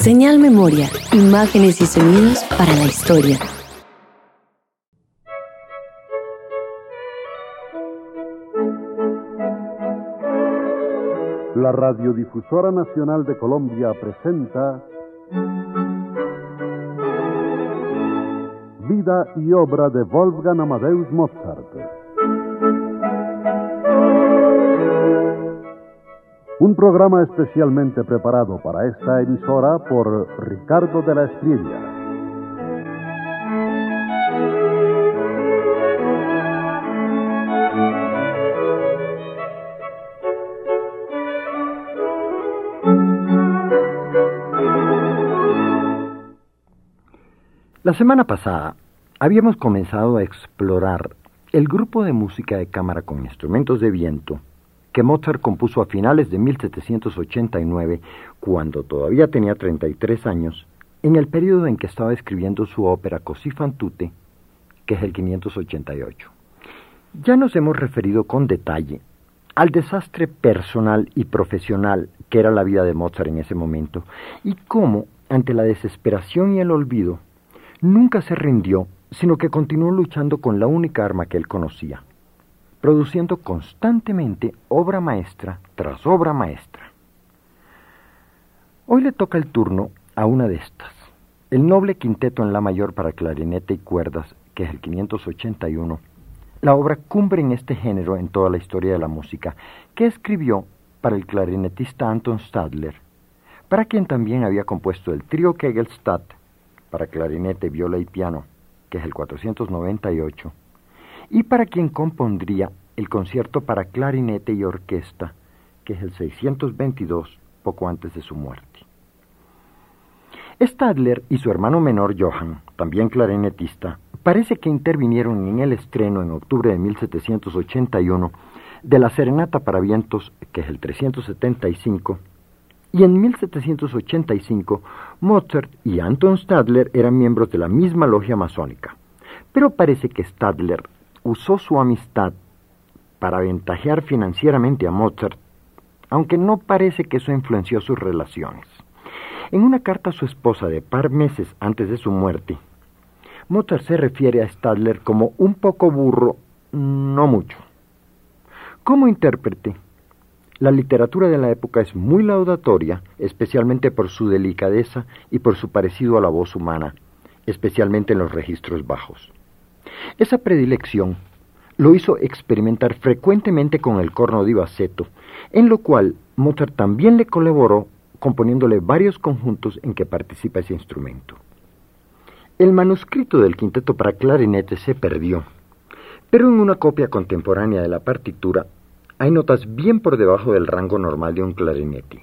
Señal Memoria, imágenes y sonidos para la historia. La Radiodifusora Nacional de Colombia presenta Vida y obra de Wolfgang Amadeus Mozart. Un programa especialmente preparado para esta emisora por Ricardo de la Espriella. La semana pasada habíamos comenzado a explorar el grupo de música de cámara con instrumentos de viento que Mozart compuso a finales de 1789, cuando todavía tenía 33 años, en el periodo en que estaba escribiendo su ópera Così fan tutte, que es el 588. Ya nos hemos referido con detalle al desastre personal y profesional que era la vida de Mozart en ese momento, y cómo, ante la desesperación y el olvido, nunca se rindió, sino que continuó luchando con la única arma que él conocía, produciendo constantemente obra maestra tras obra maestra. Hoy le toca el turno a una de estas, el noble quinteto en la mayor para clarinete y cuerdas, que es el 581, la obra cumbre en este género en toda la historia de la música, que escribió para el clarinetista Anton Stadler, para quien también había compuesto el trío Kegelstadt, para clarinete, viola y piano, que es el 498, y para quien compondría el concierto para clarinete y orquesta, que es el 622, poco antes de su muerte. Stadler y su hermano menor Johann, también clarinetista, parece que intervinieron en el estreno en octubre de 1781 de la Serenata para vientos, que es el 375, y en 1785 Mozart y Anton Stadler eran miembros de la misma logia masónica. Pero parece que Stadler usó su amistad para aventajear financieramente a Mozart, aunque no parece que eso influenció sus relaciones. En una carta a su esposa de par meses antes de su muerte, Mozart se refiere a Stadler como un poco burro, no mucho. Como intérprete, la literatura de la época es muy laudatoria, especialmente por su delicadeza y por su parecido a la voz humana, especialmente en los registros bajos. Esa predilección lo hizo experimentar frecuentemente con el corno di bassetto, en lo cual Mozart también le colaboró, componiéndole varios conjuntos en que participa ese instrumento. El manuscrito del quinteto para clarinete se perdió, pero en una copia contemporánea de la partitura hay notas bien por debajo del rango normal de un clarinete.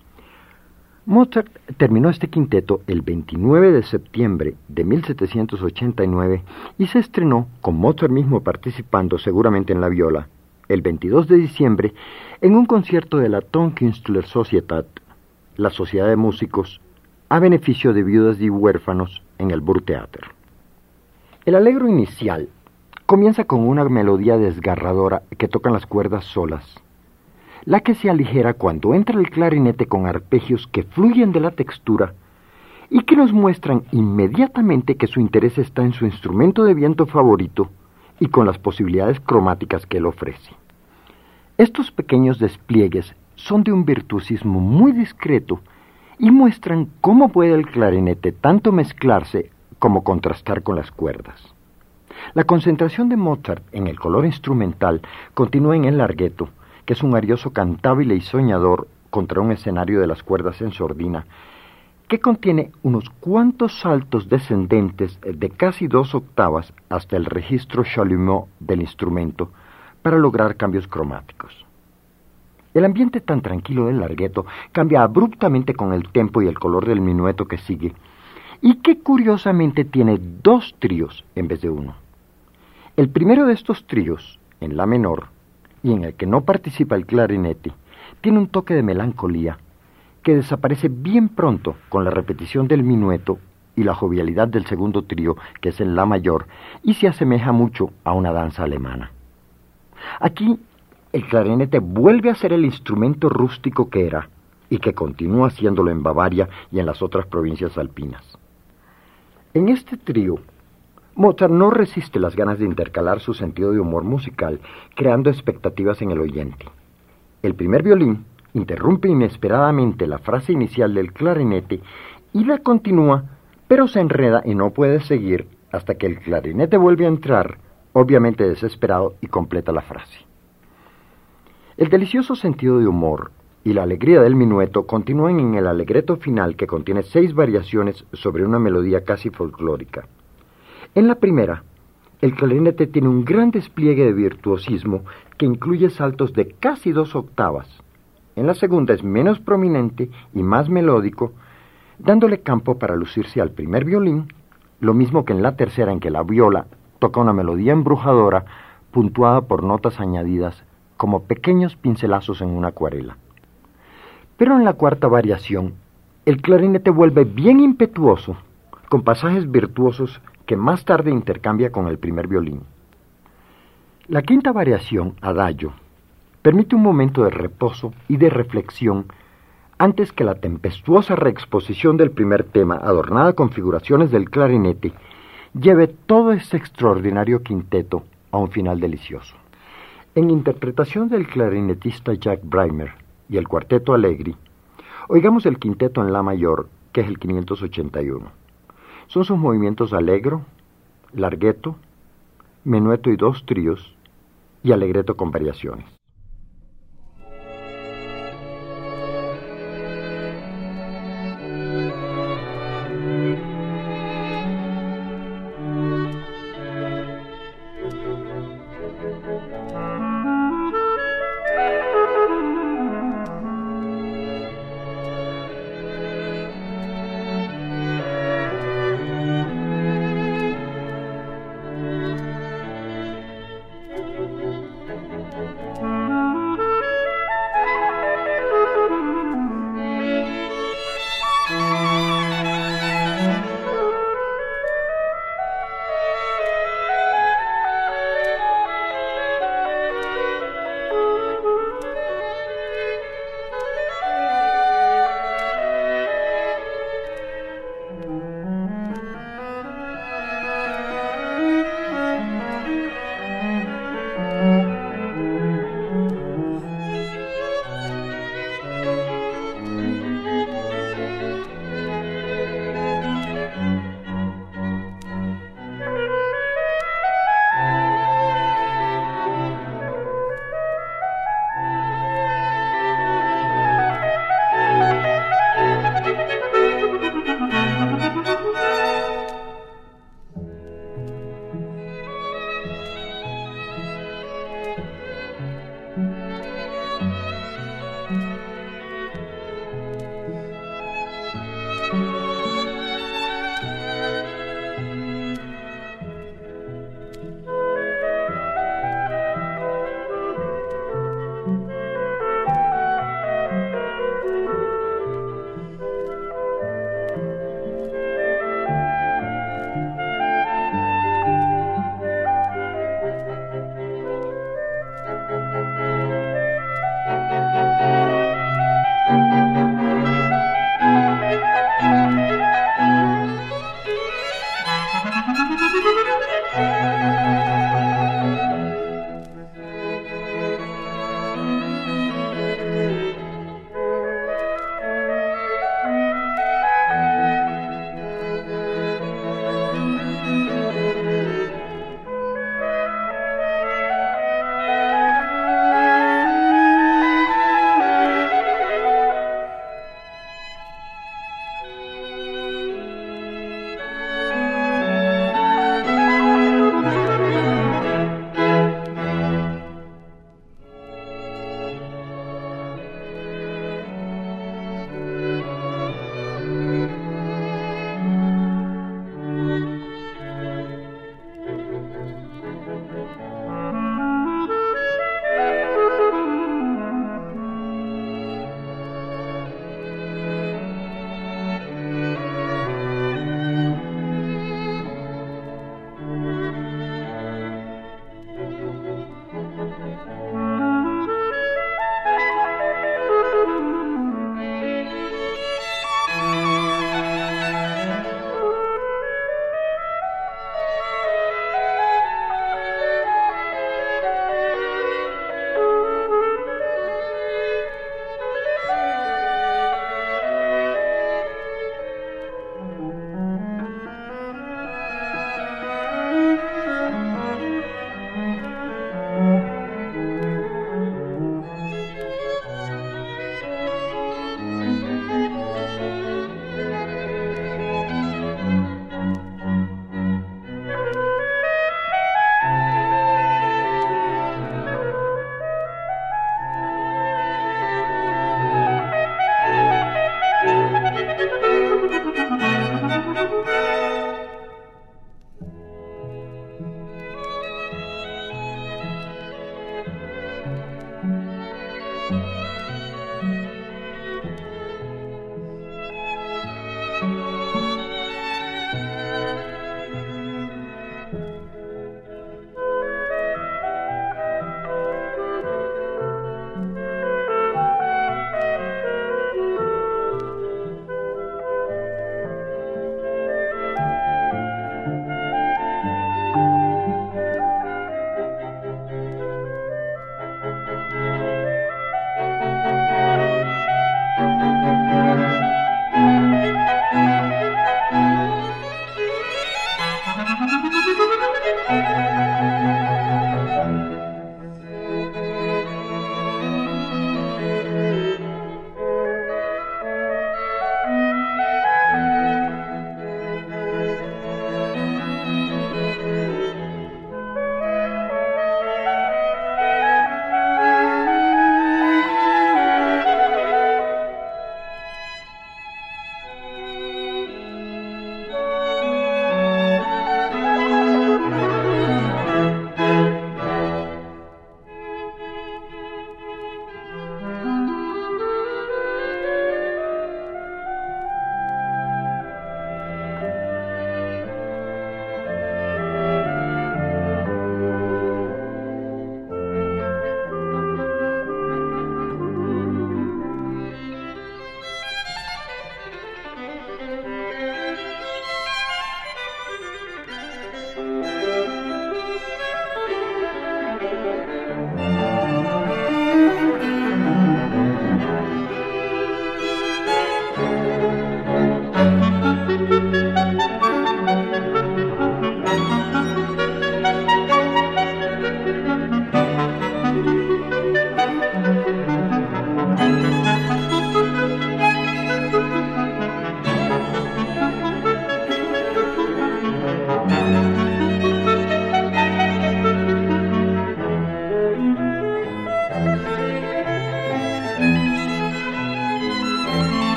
Mozart terminó este quinteto el 29 de septiembre de 1789 y se estrenó, con Mozart mismo participando seguramente en la viola, el 22 de diciembre en un concierto de la Tonkünstler Societät, la Sociedad de Músicos, a beneficio de viudas y huérfanos en el Burgtheater. El allegro inicial comienza con una melodía desgarradora que tocan las cuerdas solas, la que se aligera cuando entra el clarinete con arpegios que fluyen de la textura y que nos muestran inmediatamente que su interés está en su instrumento de viento favorito y con las posibilidades cromáticas que él ofrece. Estos pequeños despliegues son de un virtuosismo muy discreto y muestran cómo puede el clarinete tanto mezclarse como contrastar con las cuerdas. La concentración de Mozart en el color instrumental continúa en el larghetto, que es un arioso cantable y soñador contra un escenario de las cuerdas en sordina, que contiene unos cuantos saltos descendentes de casi 2 octavas hasta el registro chalumeau del instrumento para lograr cambios cromáticos. El ambiente tan tranquilo del larghetto cambia abruptamente con el tempo y el color del minueto que sigue, y que curiosamente tiene 2 tríos en vez de uno. El primero de estos tríos, en la menor, y en el que no participa el clarinete, tiene un toque de melancolía que desaparece bien pronto con la repetición del minueto y la jovialidad del segundo trío, que es en la mayor, y se asemeja mucho a una danza alemana. Aquí, el clarinete vuelve a ser el instrumento rústico que era, y que continúa haciéndolo en Bavaria y en las otras provincias alpinas. En este trío, Mozart no resiste las ganas de intercalar su sentido de humor musical, creando expectativas en el oyente. El primer violín interrumpe inesperadamente la frase inicial del clarinete y la continúa, pero se enreda y no puede seguir hasta que el clarinete vuelve a entrar, obviamente desesperado, y completa la frase. El delicioso sentido de humor y la alegría del minueto continúan en el allegretto final, que contiene 6 variaciones sobre una melodía casi folclórica. En la primera, el clarinete tiene un gran despliegue de virtuosismo que incluye saltos de casi 2 octavas. En la segunda es menos prominente y más melódico, dándole campo para lucirse al primer violín, lo mismo que en la tercera, en que la viola toca una melodía embrujadora puntuada por notas añadidas como pequeños pincelazos en una acuarela. Pero en la cuarta variación, el clarinete vuelve bien impetuoso, con pasajes virtuosos que más tarde intercambia con el primer violín. La quinta variación, adagio, permite un momento de reposo y de reflexión antes que la tempestuosa reexposición del primer tema, adornada con figuraciones del clarinete, lleve todo este extraordinario quinteto a un final delicioso. En interpretación del clarinetista Jack Brymer y el cuarteto Allegri, oigamos el quinteto en la mayor, que es el 581. Son sus movimientos allegro, larghetto, menueto y 2 tríos, y allegretto con variaciones.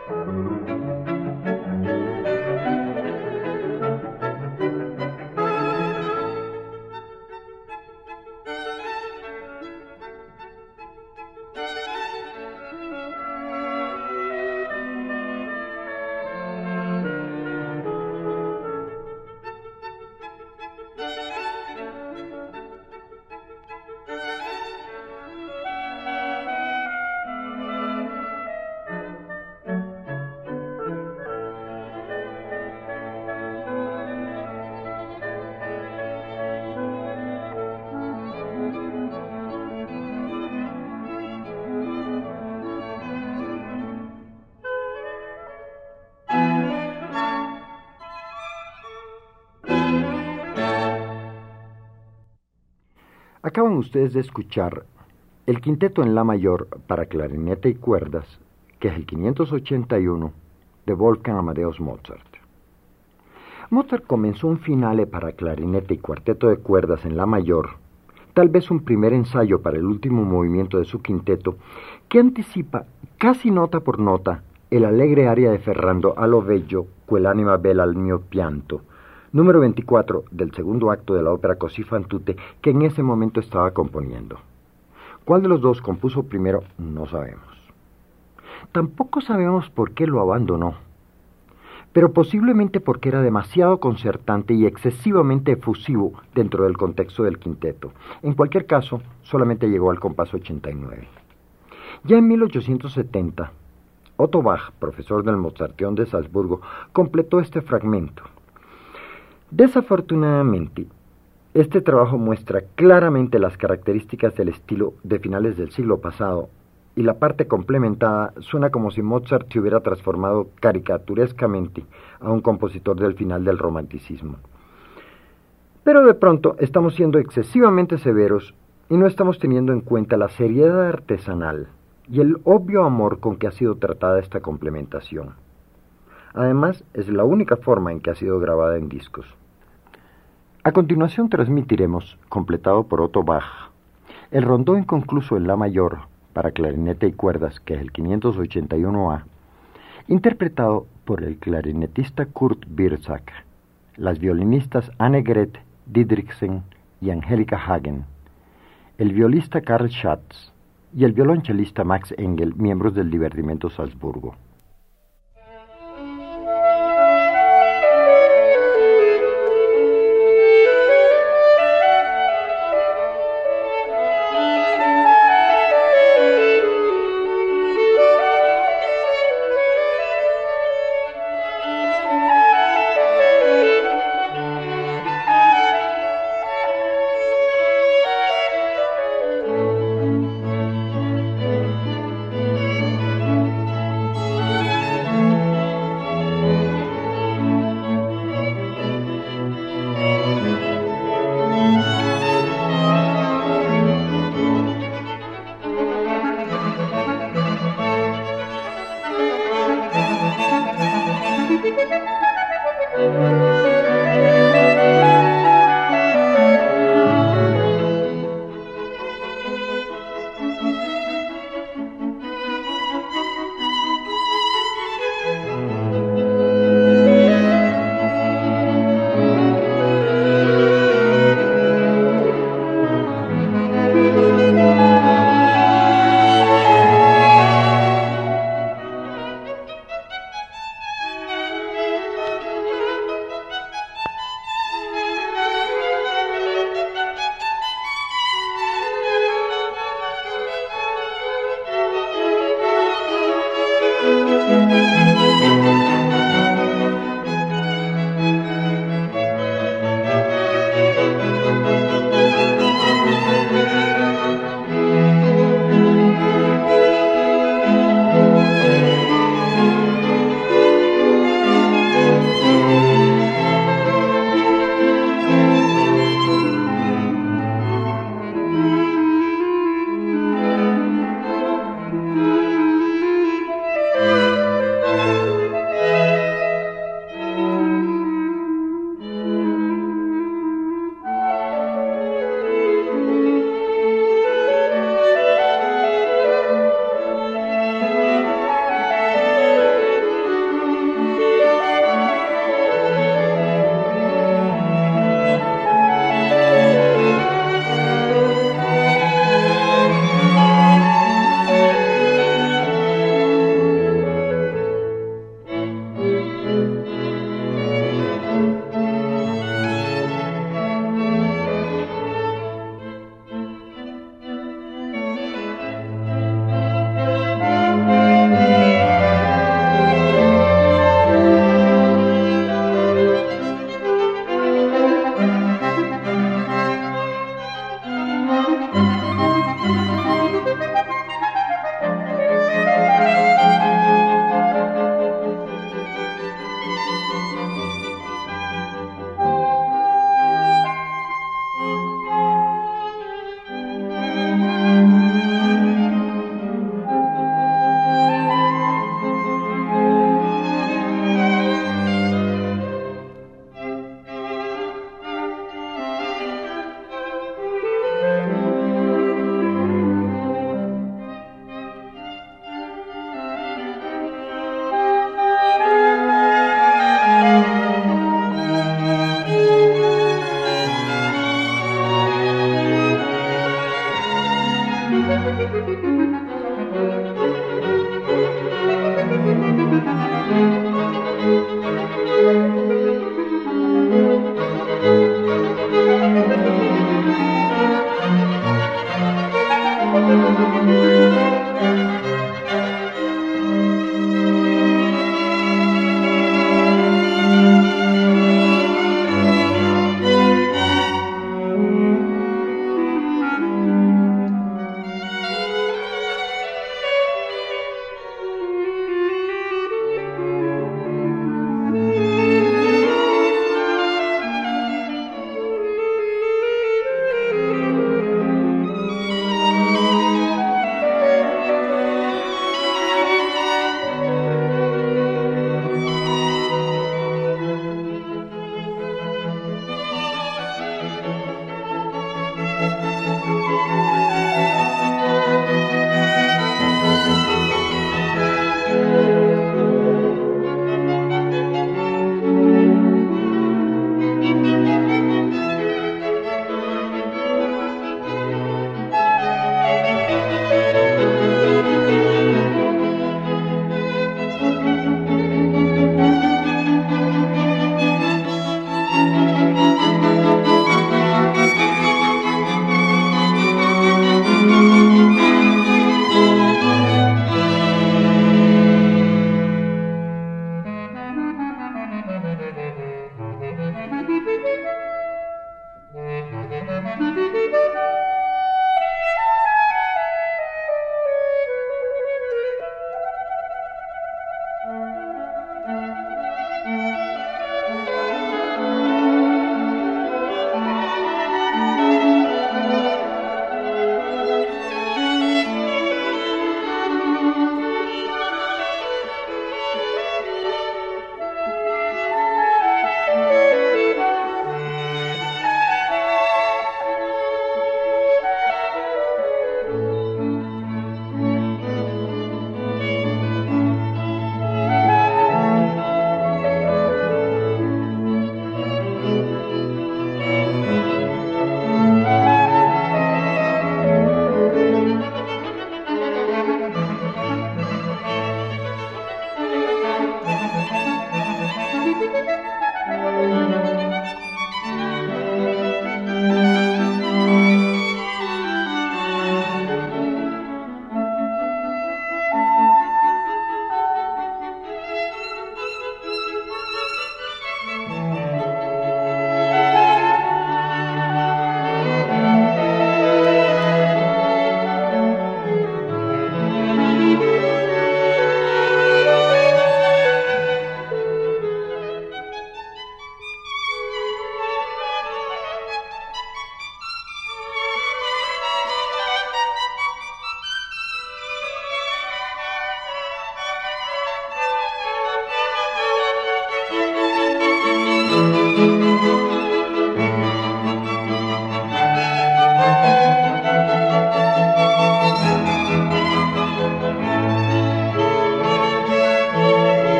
Acaban ustedes de escuchar el quinteto en la mayor para clarinete y cuerdas, que es el 581 de Wolfgang Amadeus Mozart. Mozart comenzó un finale para clarinete y cuarteto de cuerdas en la mayor, tal vez un primer ensayo para el último movimiento de su quinteto, que anticipa casi nota por nota el alegre aria de Ferrando a lo bello, quell'anima bella al mio pianto, número 24 del segundo acto de la ópera Così fan tutte, que en ese momento estaba componiendo. ¿Cuál de los dos compuso primero? No sabemos. Tampoco sabemos por qué lo abandonó, pero posiblemente porque era demasiado concertante y excesivamente efusivo dentro del contexto del quinteto. En cualquier caso, solamente llegó al compás 89. Ya en 1870, Otto Bach, profesor del Mozarteum de Salzburgo, completó este fragmento. Desafortunadamente, este trabajo muestra claramente las características del estilo de finales del siglo pasado, y la parte complementada suena como si Mozart se hubiera transformado caricaturescamente a un compositor del final del romanticismo. Pero de pronto estamos siendo excesivamente severos y no estamos teniendo en cuenta la seriedad artesanal y el obvio amor con que ha sido tratada esta complementación. Además, es la única forma en que ha sido grabada en discos. A continuación transmitiremos, completado por Otto Bach, el rondó inconcluso en la mayor para clarinete y cuerdas, que es el 581A, interpretado por el clarinetista Kurt Bierzak, las violinistas Annegret Didriksen y Angelica Hagen, el violista Karl Schatz y el violonchelista Max Engel, miembros del Divertimento Salzburgo.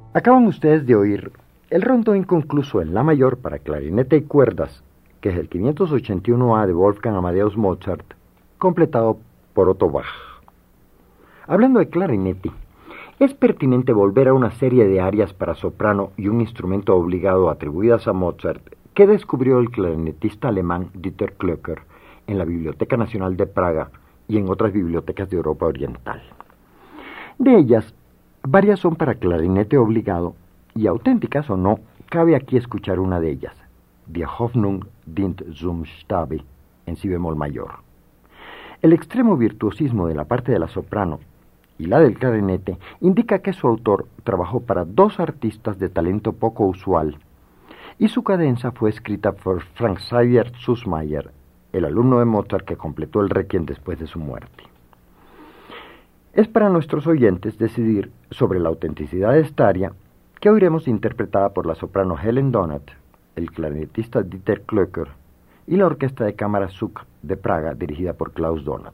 Acaban ustedes de oír el rondo inconcluso en la mayor para clarinete y cuerdas, que es el 581A de Wolfgang Amadeus Mozart, completado por Otto Bach. Hablando de clarinete, es pertinente volver a una serie de arias para soprano y un instrumento obligado atribuidas a Mozart que descubrió el clarinetista alemán Dieter Klöcker en la Biblioteca Nacional de Praga y en otras bibliotecas de Europa Oriental. De ellas, varias son para clarinete obligado y, auténticas o no, cabe aquí escuchar una de ellas, Die Hoffnung dient zum Stabe, en si bemol mayor. El extremo virtuosismo de la parte de la soprano y la del clarinete indica que su autor trabajó para dos artistas de talento poco usual, y su cadenza fue escrita por Franz Xaver Süssmayr, el alumno de Mozart que completó el Requiem después de su muerte. Es para nuestros oyentes decidir sobre la autenticidad de esta aria, que oiremos interpretada por la soprano Helen Donat, el clarinetista Dieter Klöcker y la Orquesta de Cámara SUK de Praga, dirigida por Klaus Donat.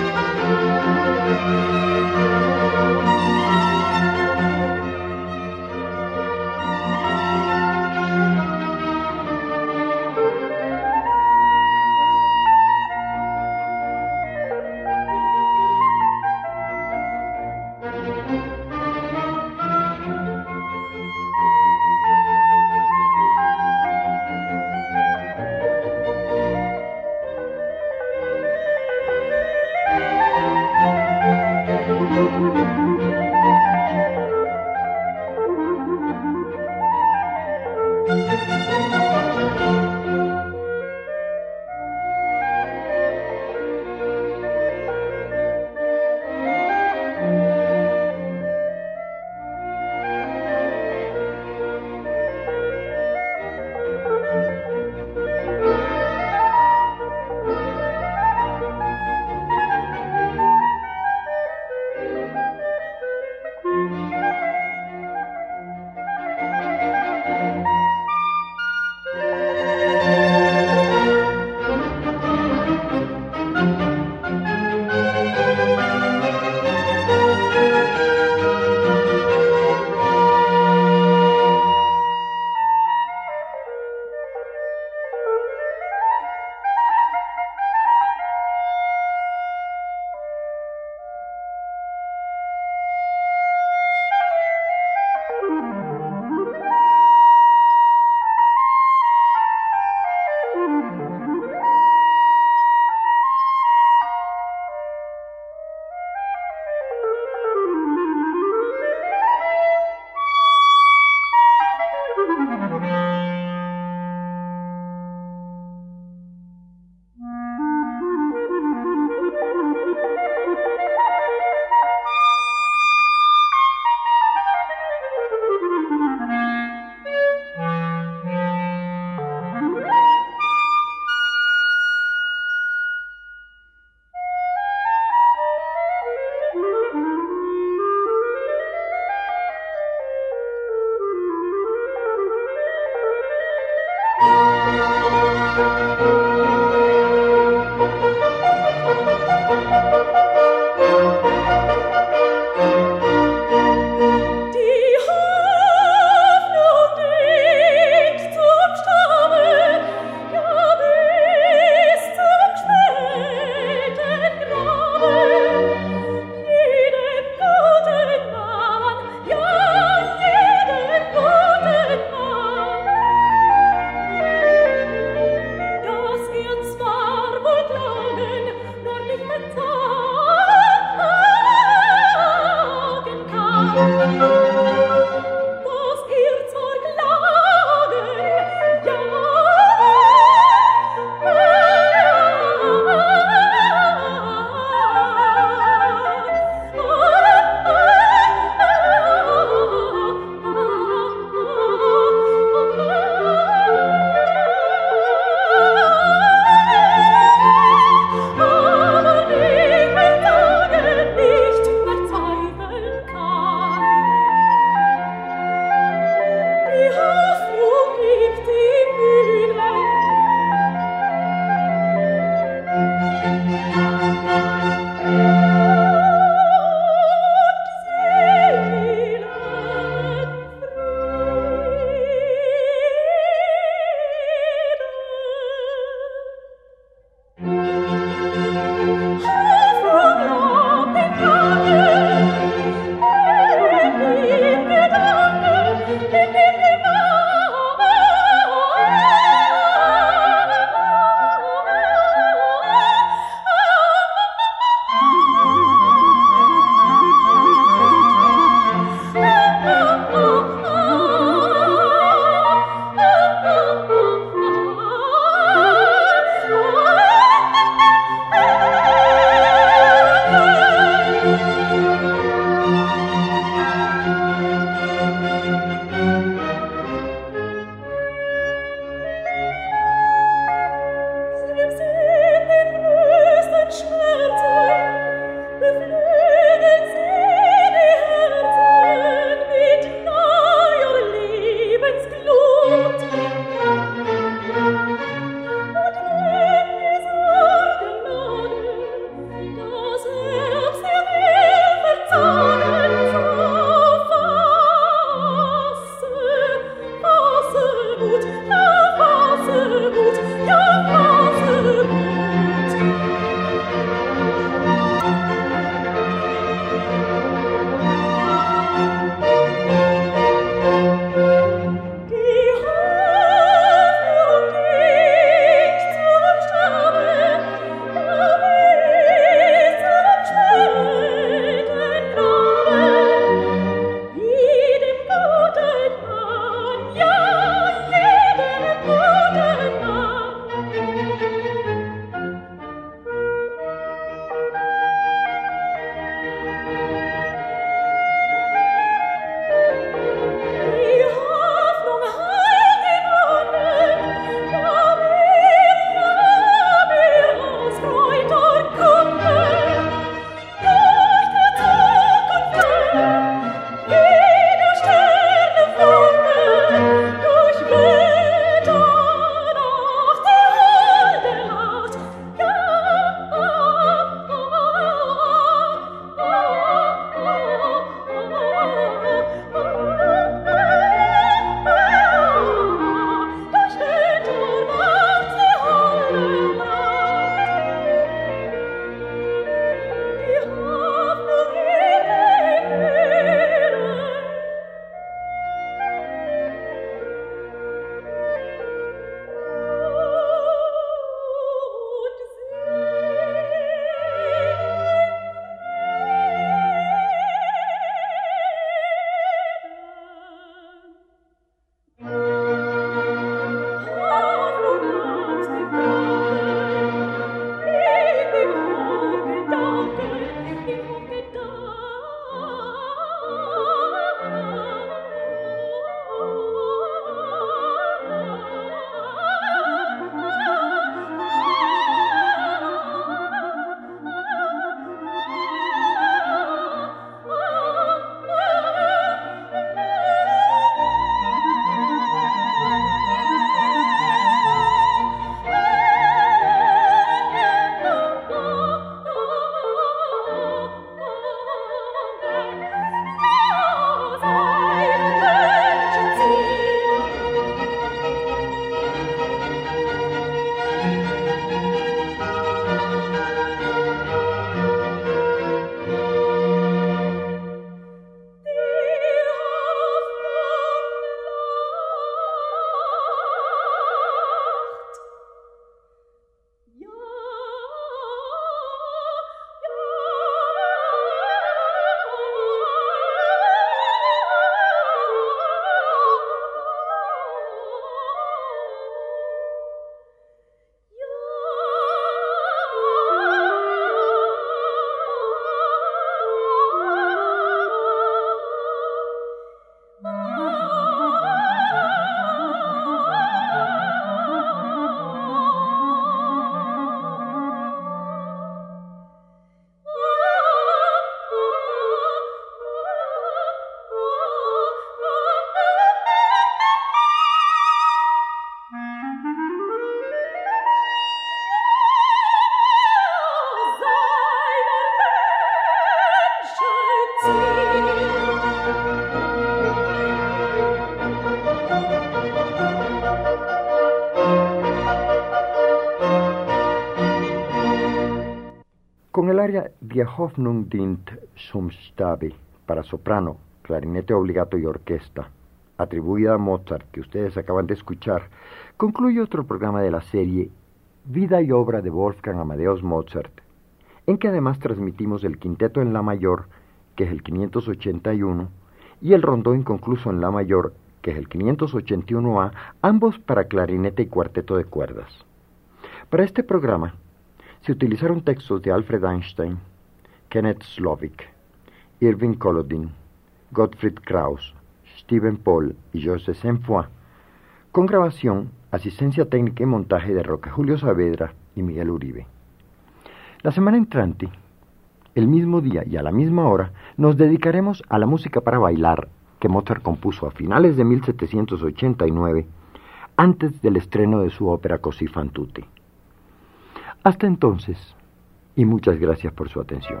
Con el aria Die Hoffnung dient zum Stabe para soprano, clarinete obligato y orquesta, atribuida a Mozart, que ustedes acaban de escuchar, concluye otro programa de la serie Vida y obra de Wolfgang Amadeus Mozart, en que además transmitimos el quinteto en la mayor, que es el 581, y el rondó inconcluso en la mayor, que es el 581A, ambos para clarinete y cuarteto de cuerdas. Para este programa se utilizaron textos de Alfred Einstein, Kenneth Slovic, Irving Kolodin, Gottfried Krauss, Stephen Paul y Joseph Saint-Foy, con grabación, asistencia técnica y montaje de Roque Julio Saavedra y Miguel Uribe. La semana entrante, el mismo día y a la misma hora, nos dedicaremos a la música para bailar que Mozart compuso a finales de 1789, antes del estreno de su ópera Così fan tutte. Hasta entonces, y muchas gracias por su atención.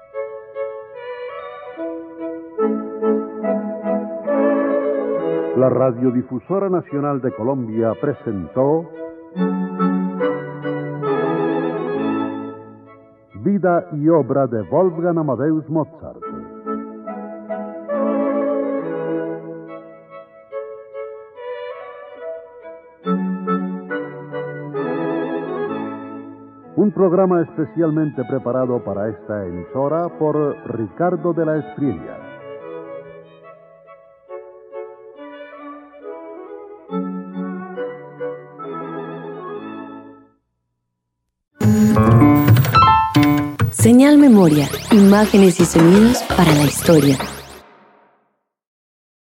La Radiodifusora Nacional de Colombia presentó Vida y obra de Wolfgang Amadeus Mozart. Un programa especialmente preparado para esta emisora por Ricardo de la Espriella. Señal Memoria, imágenes y sonidos para la historia.